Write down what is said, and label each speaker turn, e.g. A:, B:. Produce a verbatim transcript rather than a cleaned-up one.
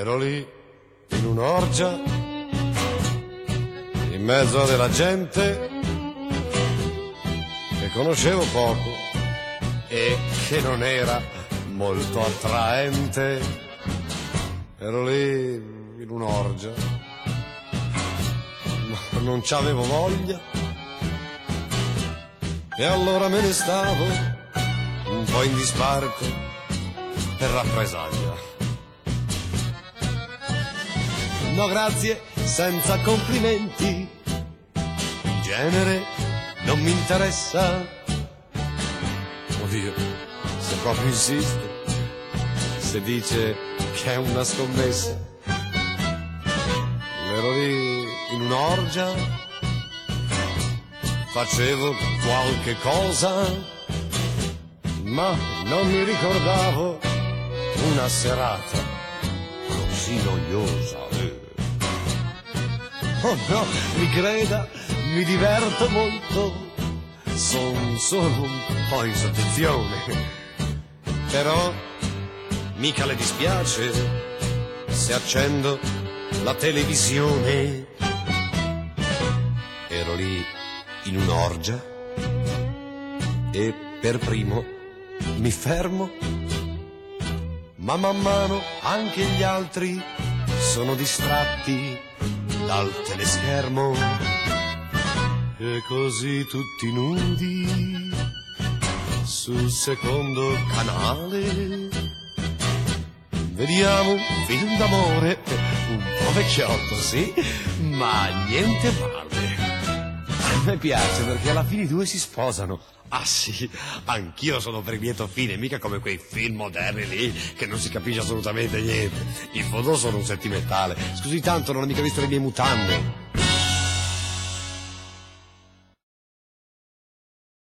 A: Ero lì in un'orgia, in mezzo della gente che conoscevo poco e che non era molto attraente. Ero lì in un'orgia, ma non c'avevo voglia, e allora me ne stavo un po' in disparte per rappresaglia. No grazie, senza complimenti, in genere non mi interessa. Oddio, se proprio insiste, se dice che è una scommessa. Ero lì in un'orgia, facevo qualche cosa, ma non mi ricordavo una serata così noiosa. Oh no, mi creda, mi diverto molto, son solo un po' in soggezione, però mica le dispiace se accendo la televisione. Ero lì in un'orgia e per primo mi fermo, ma man mano anche gli altri sono distratti dal teleschermo, e così tutti nudi sul secondo canale vediamo un film d'amore un po' vecchiotto, sì, ma niente male. A me piace perché alla fine i due si sposano. Ah sì, anch'io sono per il lieto fine, mica come quei film moderni lì che non si capisce assolutamente niente. In fondo sono un sentimentale. Scusi tanto, non ho mica visto le mie mutande.